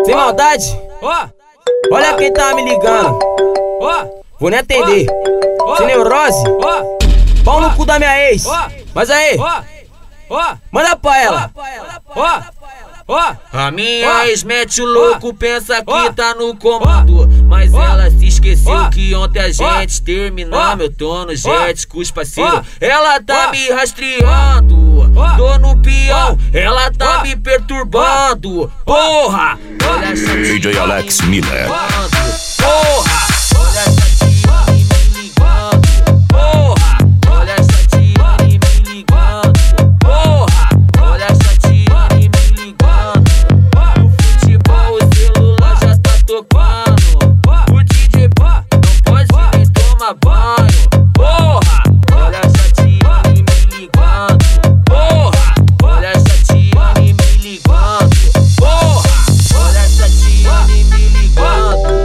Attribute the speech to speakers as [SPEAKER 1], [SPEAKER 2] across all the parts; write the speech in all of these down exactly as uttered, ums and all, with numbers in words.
[SPEAKER 1] Sem maldade, ó, olha quem tá me ligando, ó, vou nem atender. Sem neurose, ó, pau no cu da minha ex. Mas aí, ó, ó, manda pra ela, ó, ó.
[SPEAKER 2] A minha ex mete o louco, pensa que tá no comando, mas ela se esqueceu que ontem a gente terminamos. Eu tô no jet com os parceiros, ela tá me rastreando. Tô no peão, ela tá me perturbando. Porra, olha essa
[SPEAKER 3] D J Alex Miller.
[SPEAKER 2] Porra, olha essa tia me ligando. Porra, olha essa tia me ligando. Porra, olha essa tia me ligando. No futebol o celular já tá tocando. O D J não pode nem tomar banho. Porra, olha essa tia me ligando. Porra, olha essa tia me ligando. Porra, olha essa tia me ligando.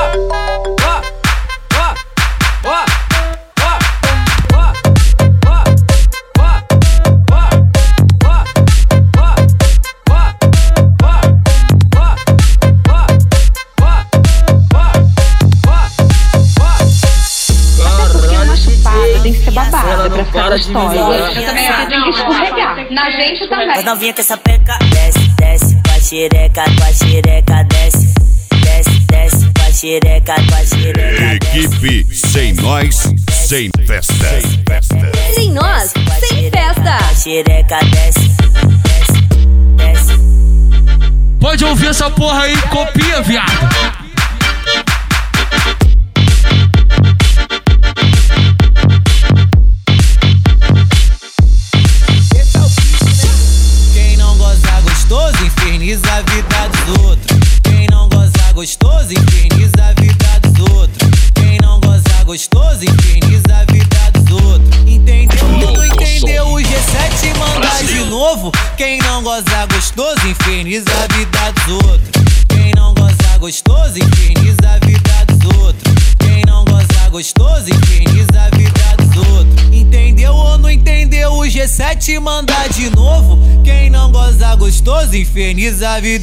[SPEAKER 4] Tem que ser babada pra ficar
[SPEAKER 2] para de
[SPEAKER 4] gostosa.
[SPEAKER 2] me
[SPEAKER 4] Eu também acho que tem que escorregar. Na gente também.
[SPEAKER 5] Mas não vinha com essa peca. Desce, desce, com a xereca, com a xereca, desce. Desce, desce, com a xereca, com a xereca,
[SPEAKER 3] Equipe sem nós, sem festa.
[SPEAKER 6] Sem nós, sem festa.
[SPEAKER 5] com a xereca, desce, desce, desce.
[SPEAKER 7] Pode ouvir essa porra aí, copia, viado.
[SPEAKER 8] Inferniza a vida dos outros. Quem não goza gostoso, inferniza a vida dos outros. Quem não goza gostoso, inferniza a vida dos outros. Entendeu ou não entendeu? O G sete manda de novo. Quem não goza gostoso, inferniza a vida dos outros. Quem não goza gostoso, inferniza a vida dos outros. Quem não goza gostoso, inferniza a vida dos outros. Entendeu ou não entendeu? O G sete manda de novo. Quem não goza gostoso, inferniza a vida.